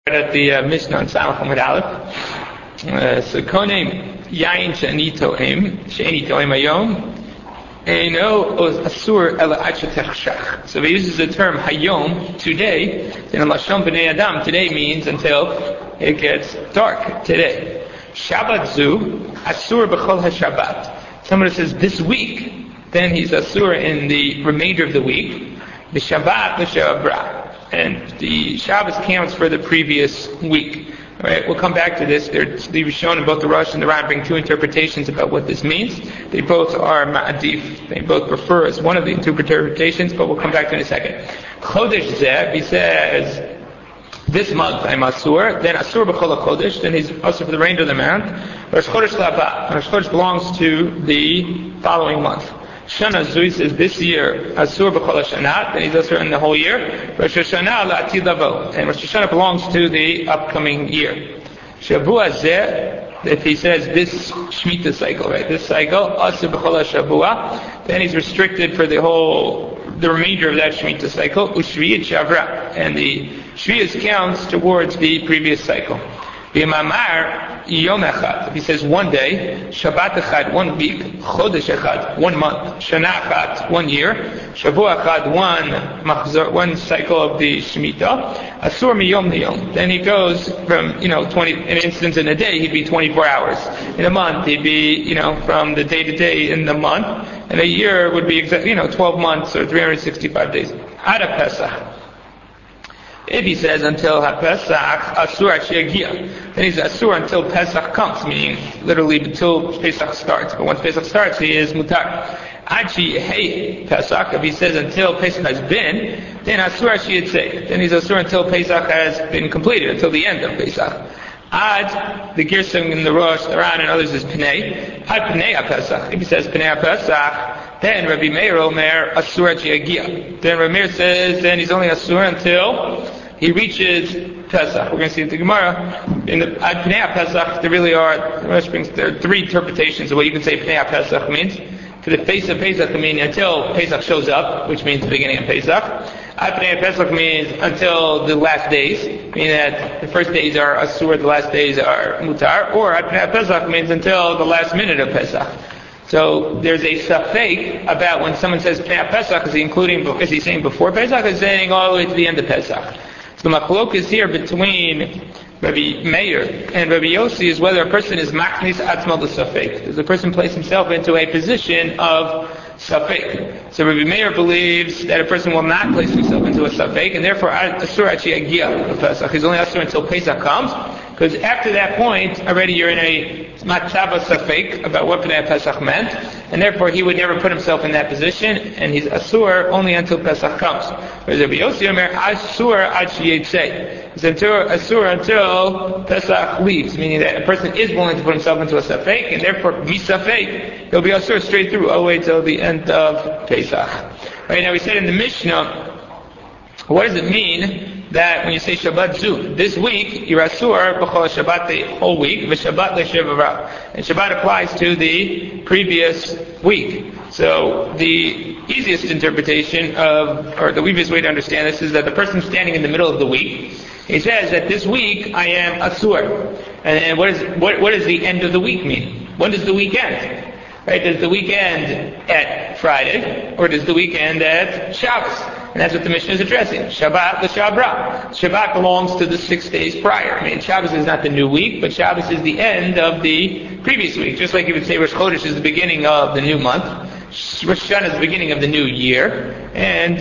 At the Mishnah on Samach Amud Aleph. So konem yain she'eni to'im hayom eino asur ela ad shetechshach. So he uses the term hayom, today, in Lashon Bnei Adam. Today means until it gets dark. Today. Shabbat zu asur b'chol haShabbat. Someone says this week, then he's asur in the remainder of the week. The Shabbat l'shavra. And the Shabbos counts for the previous week. All right, we'll come back to this. They're shown in both the Rosh and the Ran bring two interpretations about what this means. They both are ma'adif. They both prefer as one of the interpretations, but we'll come back to it in a second. Chodesh zeh, he says, this month I'm asur, then asur b'chol chodesh, then he's asur for the remainder of the month. Rosh Chodesh laba, Rosh Chodesh belongs to the following month. Shana Zui says this year Asur b'chol Hashanah, then he's Asur in the whole year. Rosh Hashanah la'atid lavo, and Rosh Hashanah belongs to the upcoming year. Shavua zeh, if he says this Shemitah cycle, right, this cycle Asur b'chol Shavua, then he's restricted for the remainder of that Shemitah cycle. Ushviyat Shavra, and the Shviyas counts towards the previous cycle. B'mamar yom echad. If he says one day, Shabbat echad 1 week, Chodesh echad 1 month, Shana echad 1 year, Shavua echad 1 cycle of the Shemitah, Asur miyom liyom. Then he goes from 20 an instance in a day, he'd be 24 hours. In a month, he'd be from the day to day in the month, and a year would be 12 months or 365 days. Ada Pesach. If he says until HaPesach, Asur Ashiagia, then he's Asur until Pesach comes, meaning literally until Pesach starts. But once Pesach starts, he is Mutar. Achi Hey Pesach, if he says until Pesach has been, then Asur Ashiatzeh, then he's Asur until Pesach has been completed, until the end of Pesach. Ad, the Girsum in the Rosh, the Ran, and others is Pnei. Ad Pnei HaPesach. If he says Pnei HaPesach, then Rabbi Meir Omer Asur Ashiagia. Then Rabbi Meir says, then he's only Asur until he reaches Pesach. We're going to see the Gemara. In the Ad Pnei HaPesach, there are 3 interpretations of what you can say Pnei HaPesach means. For the face of Pesach, means until Pesach shows up, which means the beginning of Pesach. Ad Pnei HaPesach means until the last days, meaning that the first days are Asur, the last days are Mutar. Or Ad Pnei HaPesach means until the last minute of Pesach. So there's a safek about when someone says Pnei HaPesach, is he saying before Pesach, or is he saying all the way to the end of Pesach? So the machlok is here between Rabbi Meir and Rabbi Yossi is whether a person is machnis atzmo l'safek. Does the person place himself into a position of safek? So Rabbi Meir believes that a person will not place himself into a safek, and therefore asur achiagia Pesach. He's only asur until Pesach comes, because after that point already you're in a matzav safek about what Pnei Pesach meant, and therefore he would never put himself in that position, and he's asur only until Pesach comes. Whereas Rabbi Yossi Omer asur ad sheyetzeh. He's asur until Pesach leaves, meaning that a person is willing to put himself into a safek, and therefore misafek, he'll be asur straight through all the way till the end of Pesach. Right, now we said in the Mishnah, what does it mean that when you say Shabbat Zu, this week, you're Asur b'chol Shabbat the whole week, v'Shabbat l'Shavara. And Shabbat applies to the previous week. So the easiest interpretation or the easiest way to understand this is that the person standing in the middle of the week, he says that this week I am Asur. And what does the end of the week mean? When does the week end? Right? Does the week end at Friday, or does the week end at Shabbos? And that's what the Mishnah is addressing. Shabbat l'Shavra. Shabbat belongs to the 6 days prior. I mean, Shabbos is not the new week, but Shabbos is the end of the previous week. Just like you would say Rosh Chodesh is the beginning of the new month. Rosh Hashanah is the beginning of the new year. And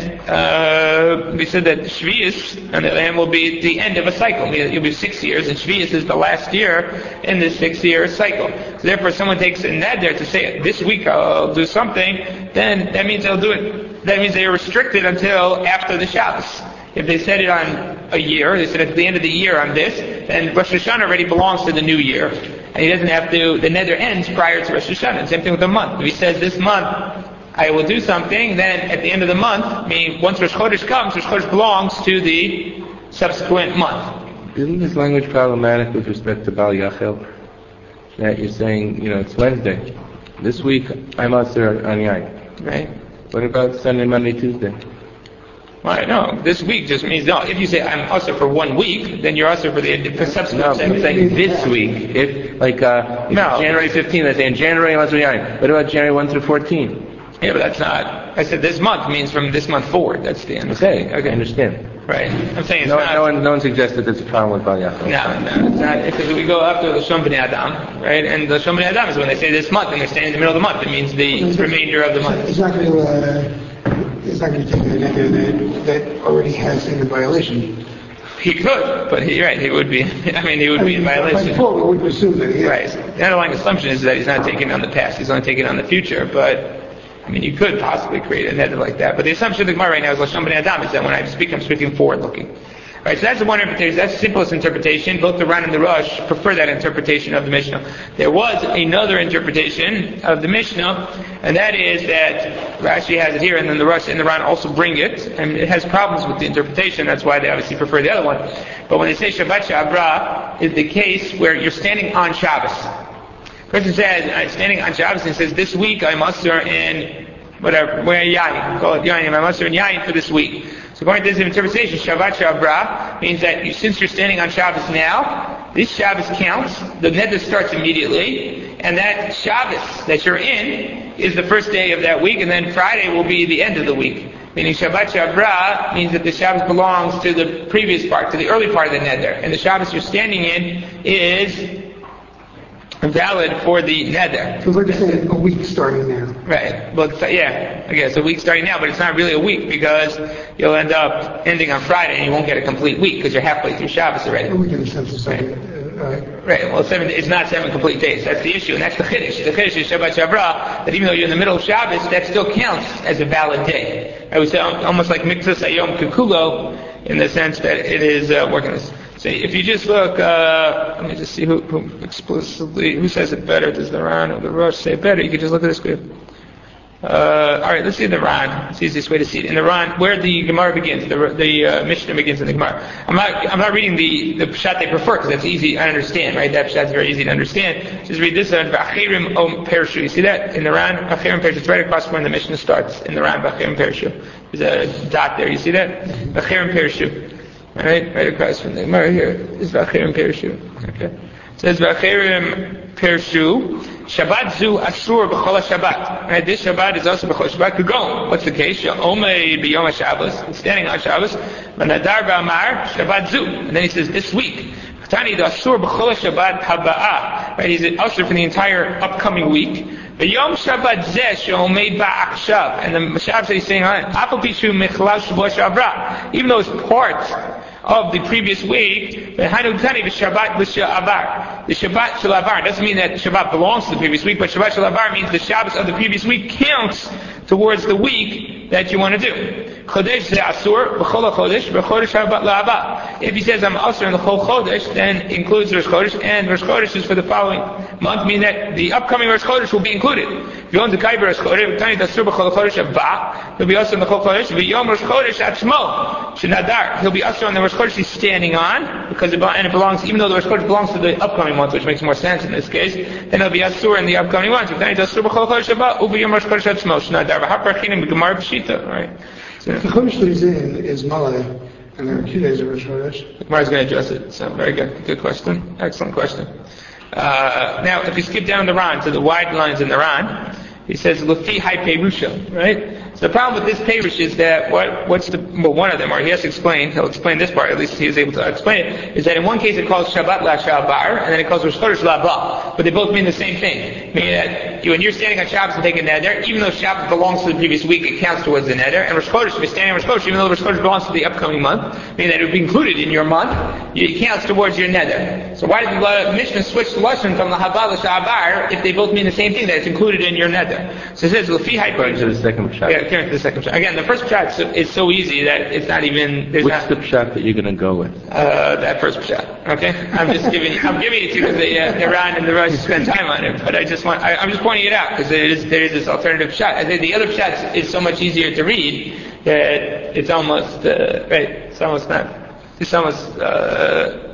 we said that Shviyas, on the other hand, will be the end of a cycle. It'll be 6 years, and Shviyas is the last year in the 6-year cycle. So therefore, someone takes a neder to say, this week I'll do something, then that means they'll do it. That means they are restricted until after the Shabbos. If they set it on a year, they said at the end of the year on this, then Rosh Hashanah already belongs to the new year. And he doesn't have to, the neder ends prior to Rosh Hashanah. Same thing with the month. If he says this month, I will do something, then at the end of the month, meaning once Rosh Chodesh comes, Rosh Chodesh belongs to the subsequent month. Isn't this language problematic with respect to Bal Yachel? That you're saying, it's Wednesday. This week, I'm Asur on Yain. Right. What about Sunday, Monday, Tuesday? Right, no, this week just means, no, if you say I'm usher for 1 week, then you're usher for the subsequent. No, I'm saying this week. If January 15th, I say in January, what about January 1 through 14? Yeah, but that's not, I said this month means from this month forward. That's the end. Okay, I understand. Right. I'm saying it's not. No one suggested there's a problem with Bal Yachal. No, it's not, because we go after the Lashon B'nai Adam, right? And the Lashon B'nai Adam is when they say this month and they're staying in the middle of the month. It means the remainder of the month. It's not going to take the neder that already has in the violation. He could, but he would be. He would be in violation. By default, we would assume that he is. Right. The underlying assumption is that he's not taking on the past; he's only taking on the future. But you could possibly create a neder like that. But the assumption of the Gemara right now is Lashon B'nai Adam is that when I speak, I'm speaking forward-looking. Right, so that's the one interpretation. That's the simplest interpretation. Both the Ran and the Rosh prefer that interpretation of the Mishnah. There was another interpretation of the Mishnah, and that is that Rashi has it here, and then the Rosh and the Ran also bring it, and it has problems with the interpretation. That's why they obviously prefer the other one. But when they say Shabbat Shabra, is the case where you're standing on Shabbos. The person says, I'm standing on Shabbos and says, this week I'm usher in whatever, we're Yayin, call it Yayin, I'm usher in Yayin for this week. So according to this interpretation, Shabbat Shabra means that since you're standing on Shabbos now, this Shabbos counts, the neder starts immediately, and that Shabbos that you're in is the first day of that week, and then Friday will be the end of the week. Meaning Shabbat Shabra means that the Shabbos belongs to the previous part, to the early part of the neder, and the Shabbos you're standing in is valid for the neder. So we're just saying a week starting now. Right. Well, it's a week starting now, but it's not really a week because you'll end up ending on Friday and you won't get a complete week because you're halfway through Shabbos already. A week in the sense of saying, right. Well, it's not 7 complete days. That's the issue, and that's the Chiddush. The Chiddush is Shabbat Shabra, that even though you're in the middle of Shabbos, that still counts as a valid day. I would say almost like Mikzas Hayom Kikulo, in the sense that it is working. So if you just look, let me just see who says it better. Does the Ran or the Rosh say it better? You can just look at this group. Alright, let's see the Ran. It's the easiest way to see it. In the Ran, where the Gemara begins, the Mishnah begins in the Gemara. I'm not reading the Pshat they prefer, because that's easy, I understand, right? That Pshat is very easy to understand. Just read this one, V'achirim om Pershu. You see that? In the Ran, V'achirim Pershu. It's right across from where the Mishnah starts. In the Ran, V'achirim Pershu. There's a dot there. You see that? V'achirim Pershu. Right across from the Gemara here is V'achirim Pershu. Okay. It says V'achirim Pershu. Shabbat zu asur b'chol Shabbat. Right, this Shabbat is also b'chol Shabbat. Could go. What's the case? Omei b'yom Shabbos. Standing on Shabbos. V'nadar b'amar Shabbat zu. And then he says this week. Tani the asur b'chol Shabbat haba'ah. Right, he's an usher for the entire upcoming week. B'yom Shabbat zeh she'omei ba'achshav. And the Shabbos that he's saying on it. Afal pishu mechlal Shabbat Shabra. Even though it's part of the previous week, the Shabbat Shalavar doesn't mean that Shabbat belongs to the previous week, but Shabbat Shalavar means the Shabbos of the previous week counts towards the week that you want to do. Chodesh ze asur b'chol chodesh b'chodesh Shabbat la'aba. If he says I'm asur in the whole chodesh, then includes Rosh Chodesh, and Rosh Chodesh is for the following month, meaning that the upcoming Rosh Chodesh will be included. If you want to kai Rosh Chodesh, tani asur b'chol chodesh haba, he'll be asur in the whole chodesh. V'yom Rosh Chodesh atzmo shenadar, he'll be asur on the Rosh Chodesh he's standing on, because it belongs, even though the Rosh Chodesh belongs to the upcoming month, which makes more sense in this case, then it'll be asur in the upcoming month. Tani asur b'chol chodesh haba, uv'yom Rosh Chodesh atzmo shenadar. V'haparchinim b'gemar b'shita, right? So the Chodesh that he's in is Malay, and there are 2 days of Rosh Chodesh. The Gemara is going to address it. So very good. Good question. Excellent question. Now, if you skip down the Ran to the wide lines in the Ran, he says, Lufi hai Perusha, right? So the problem with this Perush is that one of them, or he has to explain, he'll explain this part, at least he is able to explain it, is that in one case it calls Shabbat la Shabar, and then it calls Rosh Chodesh la Ba, but they both mean the same thing. Meaning that when you're standing on Shabbos and taking neder, even though Shabbos belongs to the previous week, it counts towards the neder, and Rosh Chodesh, if you're standing on Rosh Chodesh, even though Rosh Chodesh belongs to the upcoming month, meaning that it would be included in your month, it counts towards your neder. So why did the Mishnah switch the lesson from la Haba la Shabar if they both mean the same thing, that it's included in your neder? So it says, Lufi hai According to the second Pshat. Yeah, to the second Pshat. Again, the first Pshat is so easy that it's not even... What's the Pshat that you're going to go with? That first Pshat. Okay? I'm giving it to you because the Ran and the Rosh spend time on it, but I'm just pointing it out because there is this alternative Pshat. I think the other Pshat is so much easier to read that it's almost, right, it's almost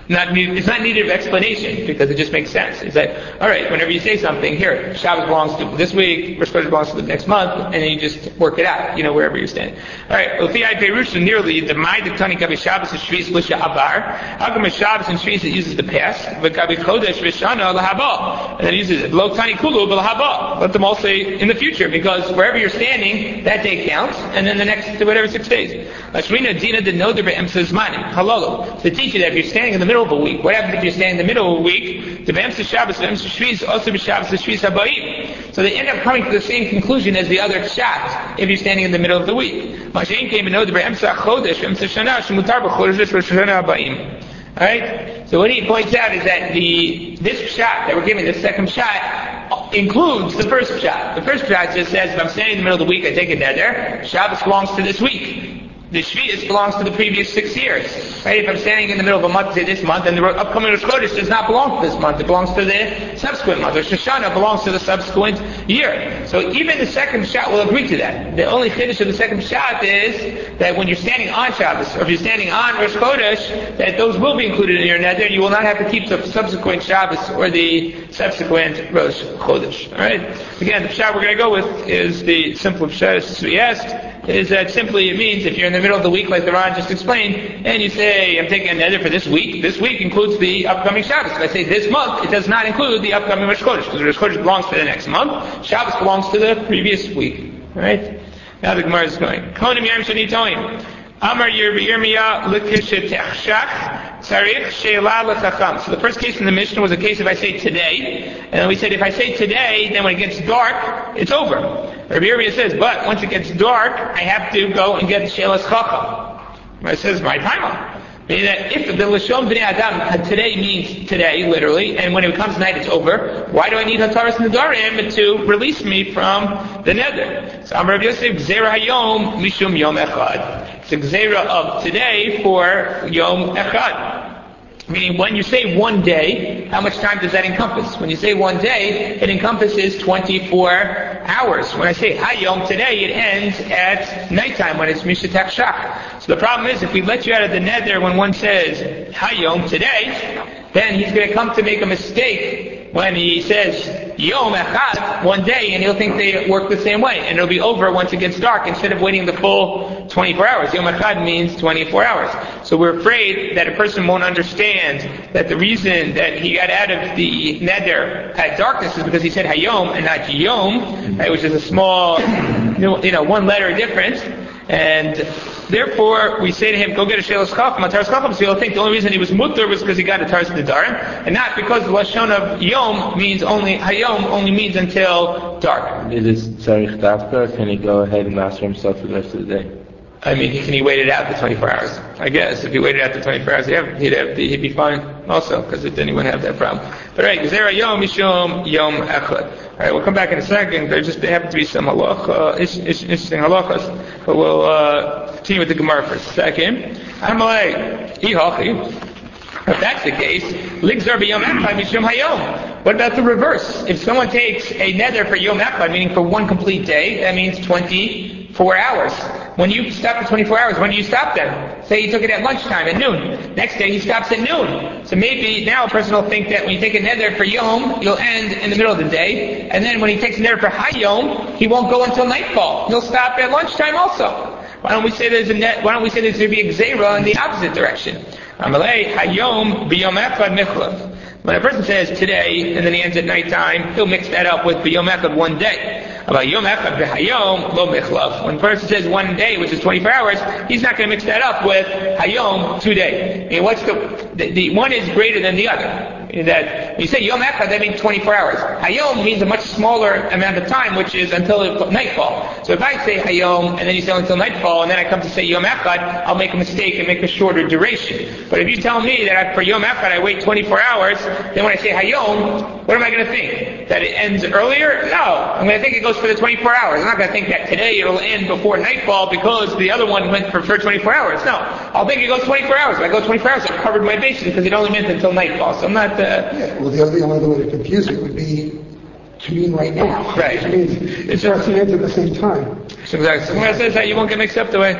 It's not needed of explanation because it just makes sense. It's that, all right, whenever you say something, here, Shabbos belongs to this week, Rosh Chodesh belongs to the next month, and then you just work it out, wherever you're standing. All right, Uthiyai Perusha nearly the Ma'id Tani Gabi Shabbos and Shvis Lisha Abar. How come a Shabbos and Shvis it uses the past? But Gabi Chodesh Vishana Lahaba. And then it uses Lo Tani Kulu Lahaba. Let them all say in the future, because wherever you're standing, that day counts, and then the next, whatever, 6 days. Lashmina Dina de Noder Be'emsa Zmanim. Halalo. So they teach you that if you're standing in the middle of a week, what happens if you're standing in the middle of a week? The Be'emsa Shabbos, Be'emsa Shvis, also B'Shabbos, Shvis Habayim. So they end up coming to the same conclusion as the other Pshat if you're standing in the middle of the week. Mashain came and Noder Be'emsa Chodesh, Be'emsa Shana, Shemutar B'Chodesh, Rosh Hashanah Habayim. Alright? So what he points out is that this Pshat that we're giving, this second Pshat, includes the first Pshat. The first Pshat just says, if I'm standing in the middle of the week, I take a neder. Shabbos belongs to this week. The Shvi'is belongs to the previous 6 years. Right? If I'm standing in the middle of a month, say this month, and the upcoming Rosh Chodesh does not belong to this month, it belongs to the subsequent month. Rosh Hashanah belongs to the subsequent year. So even the second Pshat will agree to that. The only chiddush of the second Pshat is that when you're standing on Shabbos, or if you're standing on Rosh Chodesh, that those will be included in your neder, and you will not have to keep the subsequent Shabbos or the subsequent Rosh Chodesh. Alright? Again, the Pshat we're going to go with is the simple Pshat, as we asked, is that simply it means if you're in the middle of the week, like the Ron just explained, and you say, I'm taking a neder for this week includes the upcoming Shabbos. If I say this month, it does not include the upcoming Rosh Chodesh, because Rosh Chodesh belongs to the next month, Shabbos belongs to the previous week. Alright? Now the Gemara is going. Konim Yom Shani Toim. Amar Yirmiyah L'Kishetechshach Tzarich She'ela L'Chacham. So the first case in the Mishnah was a case if I say today, and then we said if I say today, then when it gets dark, it's over. Rabbi Yirmiyah says, but once it gets dark, I have to go and get She'elas Chacham. It says, my time. Meaning that if the Lashon B'nei Adam, today means today, literally, and when it becomes night, it's over, why do I need Hataras Nedarim to release me from the nether? So Amar Rabbi Yosef, Gzeira Hayom Mishum Yom Echad. It's a Gzeira of today for Yom Echad. Meaning when you say one day, how much time does that encompass? When you say one day, it encompasses 24 hours. When I say Hayom today, it ends at nighttime when it's Mishatach Shach. So the problem is if we let you out of the nether when one says Hayom today, then he's going to come to make a mistake when he says Yom Echad, one day, and he'll think they work the same way, and it'll be over once it gets dark instead of waiting the full 24 hours. Yom Echad means 24 hours. So we're afraid that a person won't understand that the reason that he got out of the nether at darkness is because he said Hayom and not Yom, right, which is a small, one letter difference. And therefore, we say to him, go get a She'elas Chacham, Ataras Chacham, so he'll think the only reason he was mutter was because he got a Ataras Nedarim, and not because the Lashon of Yom means Hayom only means until dark. Is this Tzarich Dafka, or can he go ahead and master himself for the rest of the day? I mean, can he wait it out the 24 hours? I guess if he waited out the 24 hours, he'd be fine also, because then he wouldn't have that problem. But right, Gzeira Yom Mishum Yom Echad. Alright, we'll come back in a second. There happen to be some interesting halachas, but we'll continue with the Gemara for a second. If that's the case, what about the reverse? If someone takes a nether for Yom Echad, meaning for one complete day, that means 24 hours. When you stop for 24 hours, when do you stop then? Say you took it at lunchtime, at noon. Next day he stops at noon. So maybe now a person will think that when you take a nether for Yom, you'll end in the middle of the day. And then when he takes a nether for Hayom, he won't go until nightfall. He'll stop at lunchtime also. Why don't we say there's going to be a Gzeira in the opposite direction? Amalei Hayom B'Yom Echad Michlav. When a person says today, and then he ends at nighttime, he'll mix that up with B'Yom Echad one day. About Yom Echad B'Hayom Lo Michlav. When a person says one day, which is 24 hours, he's not going to mix that up with Hayom 2 days. I mean, what's the one is greater than the other. That when you say Yom Echad, that means 24 hours. Hayom means a much smaller amount of time, which is until nightfall. So if I say Hayom, and then you say until nightfall, and then I come to say Yom Echad, I'll make a mistake and make a shorter duration. But if you tell me that for Yom Echad I wait 24 hours, then when I say Hayom, what am I going to think? That it ends earlier? No. I'm going to think it goes for the 24 hours. I'm not going to think that today it'll end before nightfall because the other one went for 24 hours. No. I'll think it goes 24 hours. If I go 24 hours, I've covered my bases because it only meant until nightfall. So I'm not... Well, the other way to confuse it would be to mean right now. Right. Which means it starts and ends at the same time. So exactly. So when it says that, you won't get mixed up the way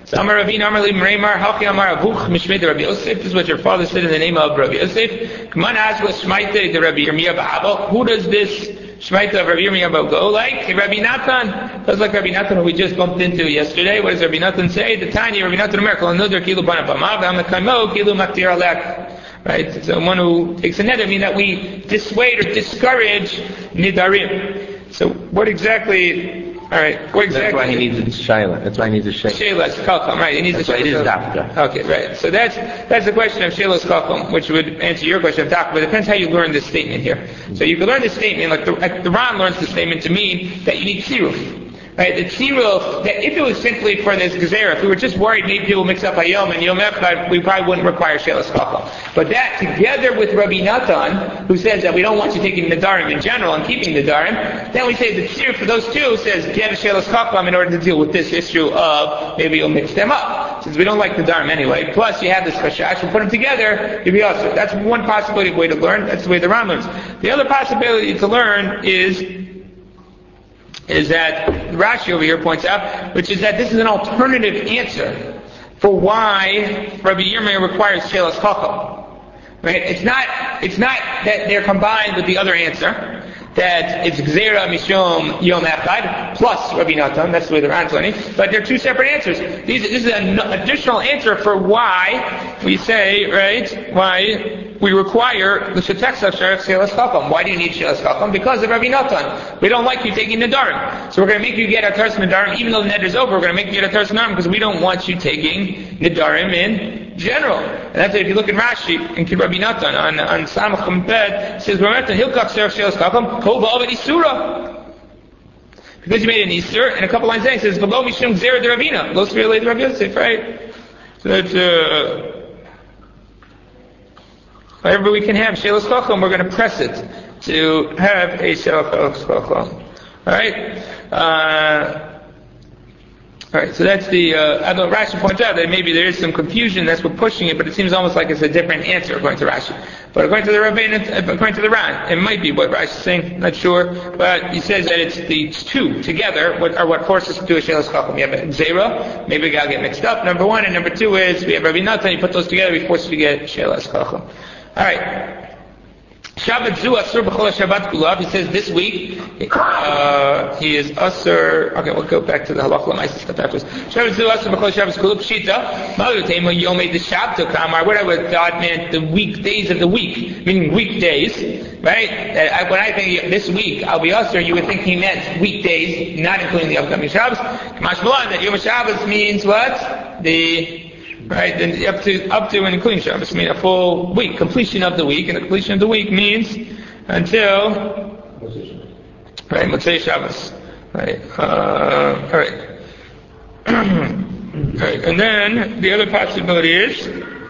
So Amar Ravina, Amar Li Mreimar, Halchi Amar Avuch, Mishmei de Rabbi Yosef. This is what your father said in the name of Rabbi Yosef. K'man Azwa Shmaite de Rabbi Yirmiyah Ba'abo. Who does this Shmaita of Rabbi Yirmiyah Ba'abo go like? Rabbi Natan. Does like Rabbi Natan who we just bumped into yesterday. What does Rabbi Natan say? The Tanya, Rabbi Natan America, Another Kilu Bana Bamav, Amakaimo, Kilu Maktir Alek. Right? So one who takes a neder, means that we dissuade or discourage nidarim. So what exactly? All right. What exactly? That's why he needs a shayla. That's why he needs a shayla. Shayla's kalkom, right? He needs a shayla. It is dafka. Okay, right. So that's the question of shayla's kalkom, which would answer your question of dafka. But it depends how you learn this statement here. So you can learn this statement like the Ran learns the statement to mean that you need tziruf. Right, the tziruf, that if it was simply for this gezerah, if we were just worried maybe people mix up Hayom and Yom Echad, we probably wouldn't require Shelas Chacham. But that, together with Rabbi Natan, who says that we don't want you taking Nadarim in general and keeping Nadarim, then we say the tziruf for those two says get a Shelas Chacham in order to deal with this issue of maybe you'll mix them up. Since we don't like Nadarim anyway, plus you have this chashash, we'll put them together, you'll be awesome. That's one possibility of way to learn, that's the way the Ram learns. The other possibility to learn is that Rashi over here points out, which is that this is an alternative answer for why Rabbi Yirmiyah requires Shelas Chacham. Right? It's not that they're combined with the other answer, that it's Gzera Mishom Yom Echad plus Rabbi Natan, that's the way the Ran's learning, but they're two separate answers. This is an additional answer for why we say, right, why we require the Shetex of Shelas Chacham. Why do you need Shelas Chacham? Because of Rabbi Natan. We don't like you taking Nadarim. So we're going to make you get a Teres Nadarim, even though the Neder is over, we're going to make you get a Teres Nadarim because we don't want you taking Nadarim in general. And that's if you look in Rashi, in Rabbi Natan, on Samach Champed, it says, Hilkach Shelas Chacham, Kova Ovid Isura. Because you made an Easter, and a couple lines there, it says, V'lo Mishum Gzera de Ravina. Lo Sfira Le de Rabbi Yosef, right? So that's, whenever we can have Shelas Chacham, we're going to press it to have a Shelas Chacham. Alright, so that's the, although Rashi points out that maybe there is some confusion, that's what pushing it, but it seems almost like it's a different answer according to Rashi. But according to the Rabbeinu, according to the Ran, it might be what Rashi is saying, not sure, but he says that it's the two together what forces us to do a Shelas Chacham. You have a Zera, maybe we gotta get mixed up, number one, and number two is, we have Rabbi Natan, you put those together, we force you to get Shelas Chacham. Alright. Shabbat zu asur b'chol Shabbat kulav. He says this week he is asur. Okay, we'll go back to the halacha l'maisa stuff afterwards. Shabbat zu asur b'chol Shabbat kulav pshita. Ma'alu teima yomei d'shabto kamar. What I would have thought meant the weekdays of the week, meaning weekdays, right? When I think this week I'll be asur, you would think he meant weekdays, not including the upcoming Shabbos. Kamash Malan, that Yom Shabbos means what? Right, then up to and including Shabbos, I mean a full week, completion of the week, and the completion of the week means until, right, Motzei Shabbos, right, alright, alright, and then the other possibility is,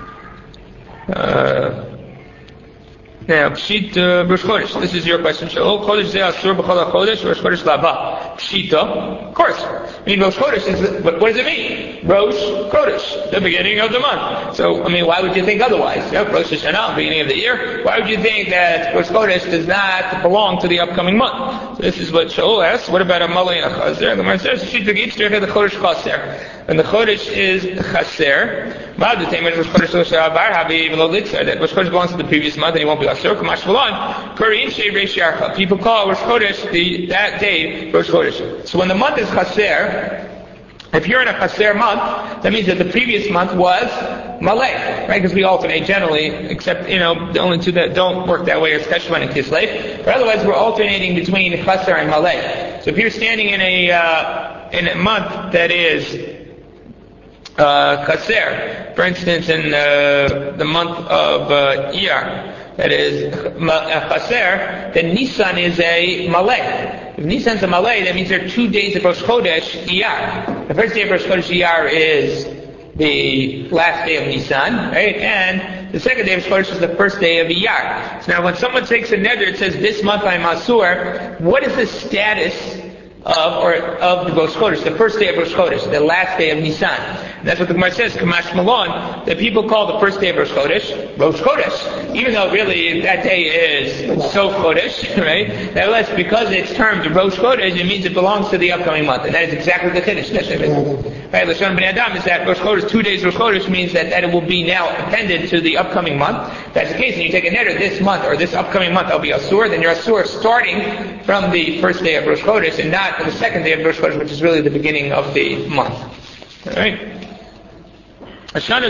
now, Pshita Rosh Chodesh. This is your question. Shaul Chodesh Zeh Asur B'Chol HaChodesh Rosh Chodesh Laba. Pshita, of course. I mean, Rosh Chodesh is, what does it mean? Rosh Chodesh, the beginning of the month. So, I mean, why would you think otherwise? Yeah, Rosh Hashanah, beginning of the year. Why would you think that Rosh Chodesh does not belong to the upcoming month? So this is what Shaul asks. What about a Malay and a Chazer? The Gemara says, Pshita Gitz Derech the Chodesh Chaser. And the Chodesh is Chaser. That Rosh Chodesh belongs to the previous month and he won't be Asur. People call Rosh Chodesh that day Rosh Chodesh. So when the month is Chaser, if you're in a Chaser month, that means that the previous month was Malay, right? Because we alternate generally, except, the only two that don't work that way are Cheshvan and Kislev. But otherwise we're alternating between Chaser and Malay. So if you're standing in a month that is Chaser, for instance, in the month of Iyar, that is Chaser, then Nisan is a Malay. If Nisan's a Malay, that means there are 2 days of Rosh Chodesh Iyar. The first day of Rosh Chodesh Iyar is the last day of Nisan, right? And the second day of Rosh Chodesh is the first day of Iyar. So now when someone takes a neder, it says, this month I'm Asur, what is the status of the Rosh Chodesh, the first day of Rosh Chodesh, the last day of Nisan? And that's what the Gemara says, Kamash Malon, that people call the first day of Rosh Chodesh, even though really that day is Sof Chodesh, right? Nevertheless, because it's termed Rosh Chodesh, it means it belongs to the upcoming month, and that is exactly the Chiddush. right? Lashon Bnei Adam is that Rosh Chodesh, 2 days Rosh Chodesh means that it will be now appended to the upcoming month. If that's the case, and you take a neder this month or this upcoming month, that'll be Asur, then you're Asur starting from the first day of Rosh Chodesh and not the second day of Rosh Chodesh, which is really the beginning of the month. Alright? Someone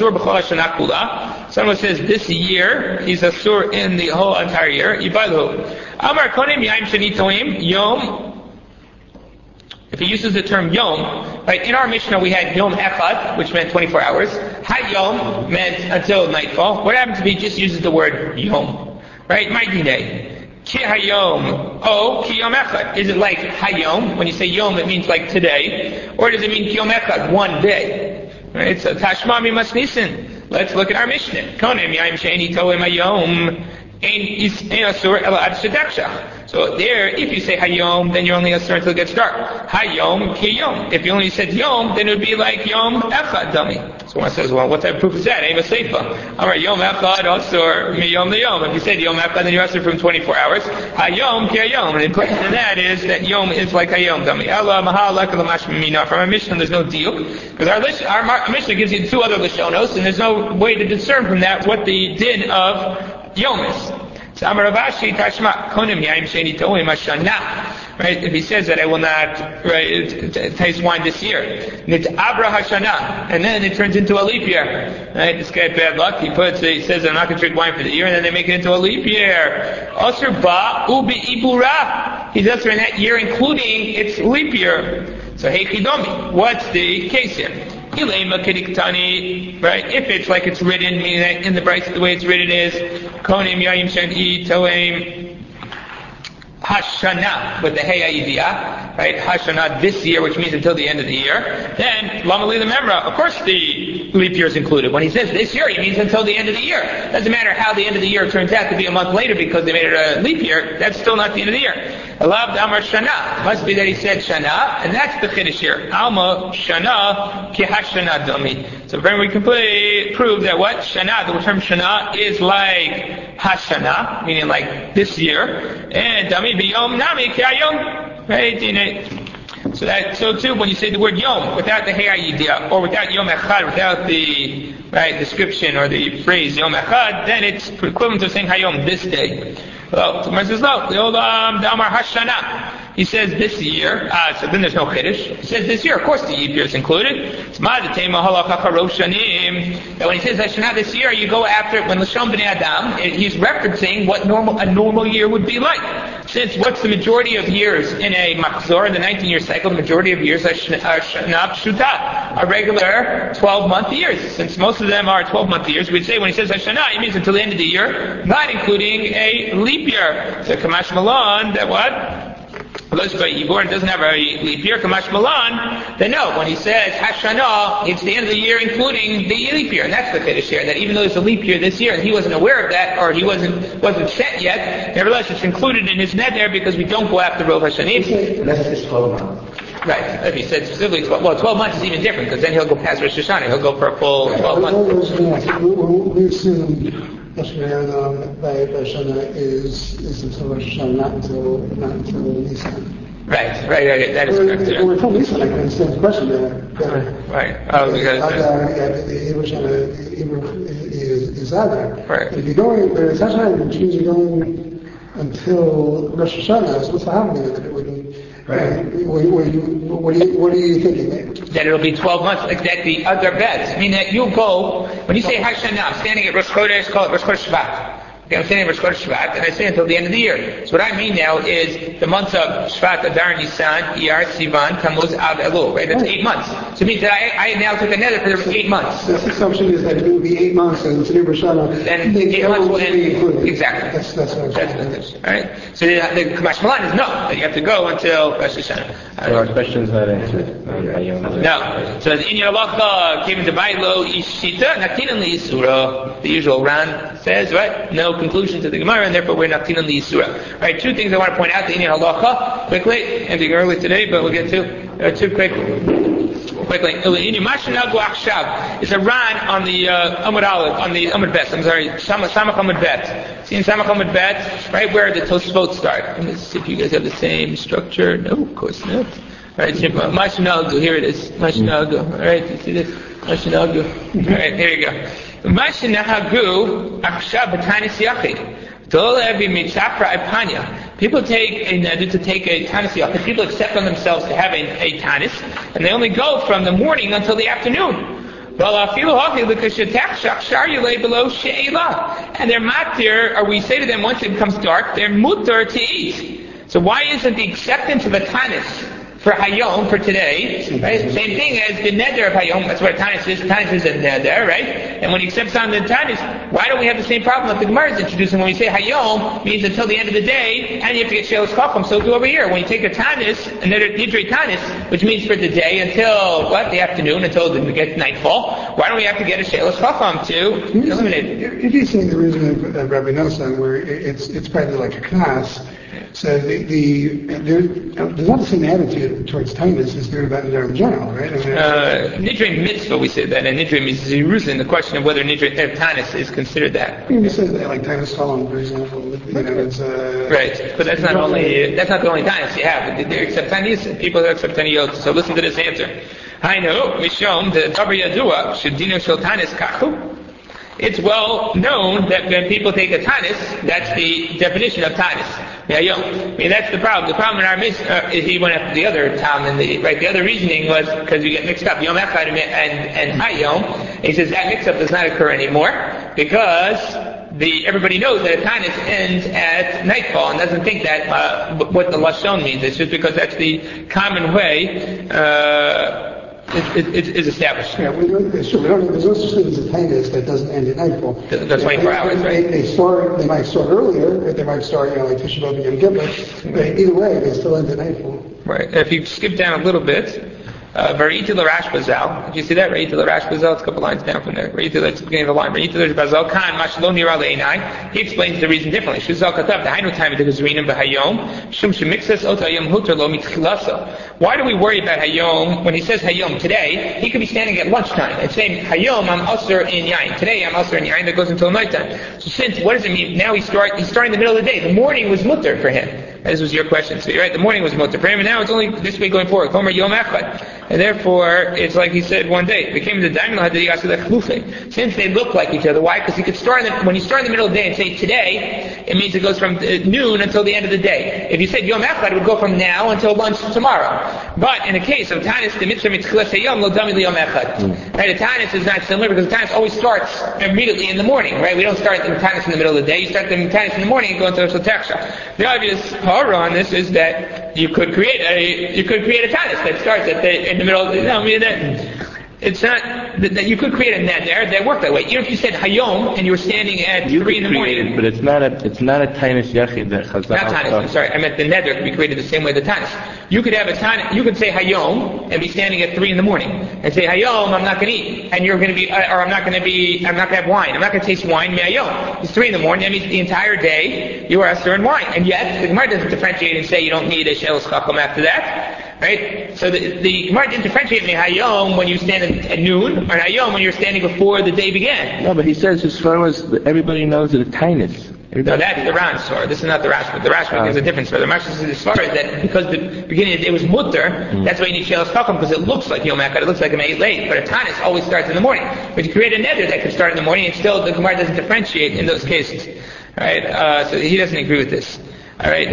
says this year he's asur in the whole entire year. Amar konim yaim shenitoim yom. If he uses the term yom, right? In our Mishnah we had yom echad, which meant 24 hours. Hayom meant until nightfall. What happens if he just uses the word yom, right? Ma'idinei ki hayom ki yom echad. Is it like hayom? When you say yom, it means like today, or does it mean ki yom echad, one day? Right, so Tashma mimas nisin. Let's look at our Mishnah. Konem yaim she'eni toem hayom ein asur ela ad shedachshach. So there, if you say hayom, then you're only asur until it gets dark. Hayom ki yom. If you only said yom, then it would be like yom echad dummy. So one says, well, what type of proof is that? Eva seifa. Alright, yom echad asur mi yom leyom. If you said yom echad, then you're asur from 24 hours. Hayom ki hayom. And implicit in that is that yom is like hayom dummy. Ela mahalak lamash mina. From our Mishnah, there's no deal. Because our Mishnah gives you 2 other Lashonos, and there's no way to discern from that what the din of yom is. So Amar Ravashi Tashma Konim Yaim Sheni Toim Hashana. Right? If he says that I will not taste wine this year, it's Abra Hashana, and then it turns into a leap year. Right? This guy had bad luck. He says I'm not going to drink wine for the year, and then they make it into a leap year. Asr Ba Ubi Ibura. He's also in that year, including its leap year. So hey Chidomi, what's the case here? Right? If it's like it's written, meaning that in the Braisa the way it's written is Konim Yaim Sheni Toim Hashana with the Hey Ayidiyah, right? Hashana this year, which means until the end of the year. Then Lamali the Memra, of course the leap year is included. When he says this year, he means until the end of the year. Doesn't matter how the end of the year turns out to be a month later because they made it a leap year. That's still not the end of the year. Alav Amar Shana. Must be that he said Shana, and that's the Chiddush here. Alma Shana ki Hashana Dami. So then we can prove that what Shana, the term Shana is like Hashana, meaning like this year, and Dami b'Yom Nami ki Hayom. Right? So too, when you say the word Yom without the Hey Ayidiyah, or without Yom Echad, without the description or the phrase Yom Echad, then it's equivalent to saying Hayom, this day. Well, Gemara says no. The old Damar Hashana. He says this year. So then there's no Kiddush. He says this year. Of course, the leap year is included. It's that when he says Hashana this year, you go after it when Lashon Bnei Adam. He's referencing what a normal year would be like. Since what's the majority of years in a Machzor, in the 19-year cycle, the majority of years are Shana Pshuta, a regular 12-month years. Since most of them are 12-month years, we'd say when he says Hashana, it means until the end of the year, not including a leap year. So Kamash Malon, that what? It doesn't have a leap year, Kamash Malan, then no, when he says Hashanah, it's the end of the year including the leap year, and that's the Kiddush here, that even though there's a leap year this year, and he wasn't aware of that, or he wasn't set yet, nevertheless it's included in his net there because we don't go after Rov Hashanim. That's just 12 months. Right, if he said specifically 12 months is even different, because then he'll go past Rosh Hashanah, he'll go for a full 12 months. We assume Hashanah by Shana is until Rosh Hashanah, not until Nisan. Right, that is correct. Or until Nisan, I can understand the question there. Right. Oh, because the Hebrew is Adar. Right. If you're going, it's Hashanah, which means you're going until Rosh Hashanah, so what's happening that it wouldn't? Right. What are you thinking there? That it'll be 12 months, like that the other bets. I mean that you'll go, when you say Hashanah, I'm standing at Rosh Chodesh, call it Rosh Chodesh Shvat. Okay, I'm standing at Rosh Chodesh Shvat, and I say until the end of the year. So what I mean now is the months of Shvat, Adar, Nisan, Iyar, Sivan, Tammuz, Av, Elul, right? That's 8 months. So it means that I now took a nether for 8 months. The assumption is that it will be 8 months, and it's an Rosh Hashanah. Then 8 months will end. Exactly. That's what I'm saying. Alright? So the Kamash Malan is no, that you have to go until Rosh Hashanah. So our question's not answered. No. So the Inyan Halacha came into Bailo Ishita, Natinan Li Yisura. The usual Ran says, right? No conclusion to the Gemara, and therefore we're Natinan Li Yisura. Alright, 2 things I want to point out. The Inyan Halacha, quickly, ending early today, but we'll get to 2 quickly. It's a Ran on the Amud Aleph, on the Amud Bet. I'm sorry, Samach Amud Bet. See in Samach Amud Bet, right where the Tosfot start. Let me see if you guys have the same structure. No, of course not. Right, Mashinagu, here it is. Mashinagu. Alright, you see this? Mashinagu. Alright, here you go. Mashinagu aksha b'tanis yachid. People take to take a tanis yachid. People accept on themselves to have a tanis, and they only go from the morning until the afternoon. And they're matir, or we say to them once it becomes dark, they're mutar to eat. So why isn't the acceptance of a tanis for Hayom, for today, right? Same thing as the neder of Hayom, that's what a tanis is. Tanis is a neder, right? And when he accepts on the tanis, why don't we have the same problem that the Gemara is introducing? When we say Hayom, means until the end of the day, and you have to get Shelos Chacham, so do over here. When you take a tanis, a nidrei tanis, which means for the day until, the afternoon, until we get nightfall, why don't we have to get a Shelos Chacham to eliminate it? If you're saying the reason of Rabbi Nosson, where it's probably like a knas, so there's not the same attitude towards tainus as there about in general, right? Nidrei mitzvah, we say that, and nidrei mitzvah is Yerushalayim. The question of whether nidrei tainus is considered that. You say that, like tainus column, for example. It's right, but that's not the only tainus you have. They accept tainus, people that accept tainiyot. So listen to this answer. Hainu mishom the davar yadua shedino shel tainus kachu. It's well known that when people take a tanis, that's the definition of tanis. I mean, that's the problem. The problem in our midst is he went after the other town, the other reasoning was because we get mixed up. Yom Echad and Hayom. He says that mix-up does not occur anymore because everybody knows that a tanis ends at nightfall and doesn't think that what the lashon means. It's just because that's the common way. It's established. Yeah, there's no such thing as a tainus that doesn't end at nightfall. That's 24 hours, right? They might start earlier, they might start, like Tisha B'Av and Yom Kippur, but either way, they still end at nightfall. Right. If you skip down a little bit, Variti l'Rash Bazal. Did you see that? Variti l'Rash Bazal. It's a couple lines down from there. Variti, that's the beginning of the line. Variti l'Rash Bazal. Kan mashlo nira le'enai. He explains the reason differently. Shuzal katav da'aynu time to Gazrinim b'Hayom. Shum shemixas ot Hayom huter lo mitchilasa. Why do we worry about Hayom when he says Hayom today? He could be standing at lunchtime and saying Hayom I'm usher in yain. Today I'm usher in yain. That goes until nighttime. So what does it mean? Now he's starting in the middle of the day. The morning was mutter for him. This was your question. So you're right. The morning was mutter for him, and now it's only this way going forward. Chomer Yom Echad. And therefore, it's like he said one day, it became the daimon since they look like each other. Why? Because he could when you start in the middle of the day and say today, it means it goes from noon until the end of the day. If you said Yom Echad, it would go from now until lunch tomorrow. But in the case of Tanis, the mitzvah mitchilas hayom lo dami Yom Echad. Right? The Tanis is not similar because the Tanis always starts immediately in the morning. Right? We don't start the Tanis in the middle of the day. You start the Tanis in the morning and go into the Teksha. The obvious horror on this is that you could create a Tanis that starts in the middle of the it's not that you could create a neder that worked that way. Even if you said Hayom and you were standing at 3 in the morning. But it's not a tainus yachid that Chazal. Not tanis. I'm sorry. I meant the neder could be created the same way the tanis. You could have a tanis. You could say Hayom and be standing at 3 in the morning and say Hayom I'm not going to eat and you're going to be or I'm not going to have wine. I'm not going to taste wine. Hayom. It's 3 in the morning. That means the entire day you are asur in wine. And yet the Gemara doesn't differentiate and say you don't need a shelos chacham after that. Right? So the Gemara didn't differentiate between Hayom when you stand at noon or Hayom when you're standing before the day began. No, but he says as far as everybody knows that it's tainus. No, that's the Ran story. This is not the Rashba. The Rashba is a different story. The Rashba says as far as that because the beginning of the day was mutter, that's why you need Shelos Chacham because it looks like Yom Echad. It looks like a ate late. But a tanis always starts in the morning. But you create a neder that could start in the morning and still the Gemara doesn't differentiate in those cases. All right? So he doesn't agree with this. All right,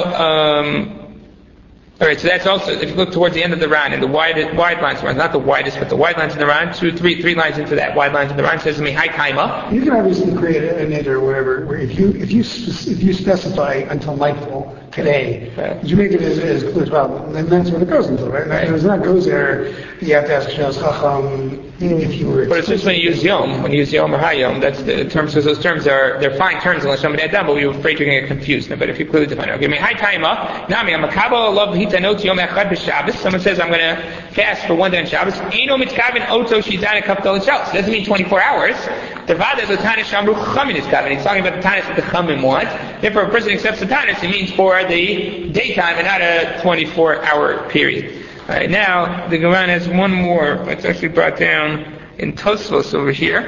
now. Alright, so that's also, if you look towards the end of the Ran, in the wide lines, not the widest, but the wide lines in the Ran, three lines into that wide lines in the Ran, says to me, Hi Kaima. You can obviously create a neder or whatever, where if you specify until nightfall today, you make it as clear as well, then that's what it goes until, right? If it not goes there, you have to ask Shelos Chacham if you were. But it's just when you use Yom or Hayom, that's the terms, because those terms they're fine terms unless somebody had done, but we were afraid you're going to get confused. But if you clearly define it, okay, Hi Kaima, Nami, I'm a Kabbalah, love Hitanot Yom Echad b'Shabbos. Someone says I'm going to fast for one day on Shabbos. Eino mitzkaven oto shizana kaptal Shabbos. Doesn't mean 24 hours. Tevada is a tanis shamru chamin is kaven. He's talking about the tanis that the chamin want. Therefore, a person accepts the tanis, it means for the daytime and not a 24-hour period. All right, now the Gemara has one more. It's actually brought down in Tosfos over here.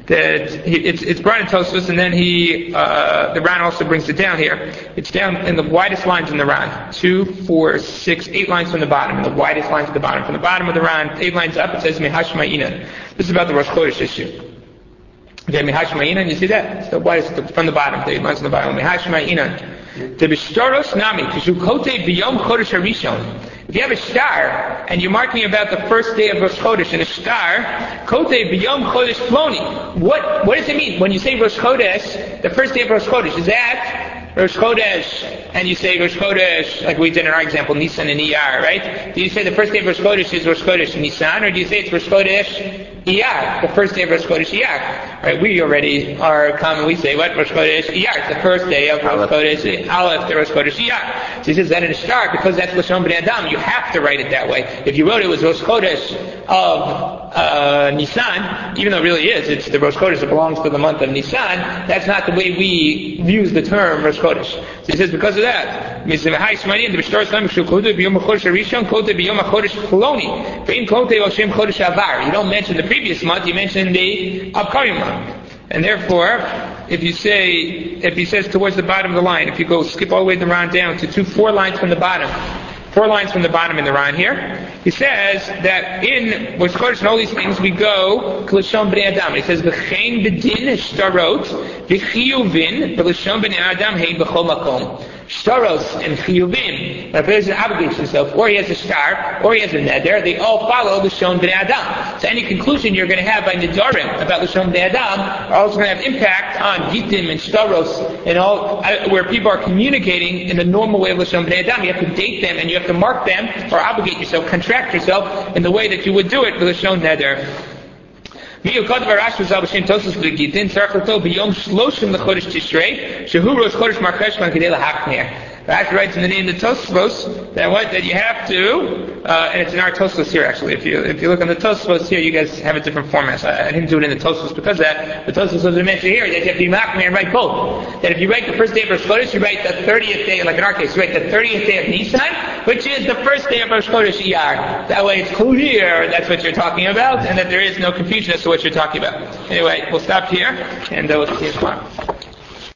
It's brought in Tosfos, and then the Ran also brings it down here. It's down in the widest lines in the Ran. 2, 4, 6, 8 lines from the bottom, and the widest lines at the bottom. From the bottom of the Ran, 8 lines up, it says Mehashma Inan. This is about the Rosh Chodesh issue. Okay, Mehashma Inan, you see that? It's the widest from the bottom, the 8 lines from the bottom. Mehashma Inan. The Bishtaros Nami, Kishukote Biyom Chodesh Harishon. If you have a star, and you're marking about the first day of Rosh Chodesh, and a star, Kote B'Yom Chodesh Ploni. What does it mean? When you say Rosh Chodesh, the first day of Rosh Chodesh, is that Rosh Chodesh, and you say Rosh Chodesh, like we did in our example, Nisan and Iyar, right? Do you say the first day of Rosh Chodesh is Rosh Chodesh Nisan, or do you say it's Rosh Chodesh Iyar, the first day of Rosh Chodesh Iyar? Right? We already are common, we say what? Rosh Chodesh Iyar, it's the first day of Rosh Chodesh Aleph to Rosh Chodesh Iyar. So he says that in a star, because that's Lashon B'nei Adam, you have to write it that way. If you wrote it was Rosh Chodesh of Nisan, even though it really is, it's the Rosh Chodesh that belongs to the month of Nisan, that's not the way we use the term Rosh Chodesh. So he says because of that, you don't mention the previous month, you mention the upcoming month. And therefore, if he says towards the bottom of the line, if you go skip all the way the Ran down to 4 lines from the bottom, 4 lines from the bottom in the Ran here, he says that in Rosh Chodesh and all these things we go to Lashon B'nei Adam. He says v'chein b'din shtarot v'chiyuvin v'lashon B'nei Adam hein b'chol makom. Shtaros and chiyuvim. Now, if there's an obligation himself, or he has a star, or he has a neder, they all follow Lashon B'nei Adam. So any conclusion you're going to have by nedarim about Lashon B'nei Adam are also going to have impact on gitim and shtaros and all, where people are communicating in the normal way of Lashon B'nei Adam. You have to date them and you have to mark them or obligate yourself, contract yourself in the way that you would do it with Lashon Neder. Rashi writes in the name of the Tosfos that you have to, and it's in our Tosfos here actually. If you look on the Tosfos here, you guys have a different format. So I didn't do it in the Tosfos because of that. The Tosfos was mentioned here that you have to be makmir and write both. That if you write the first day of Rosh Chodesh, you write the 30th day, like in our case, you write the 30th day of Nisan, which is the first day of Rosh Chodesh Iyar. That way it's clear that's what you're talking about, and that there is no confusion as to what you're talking about. Anyway, we'll stop here, and we'll see you tomorrow.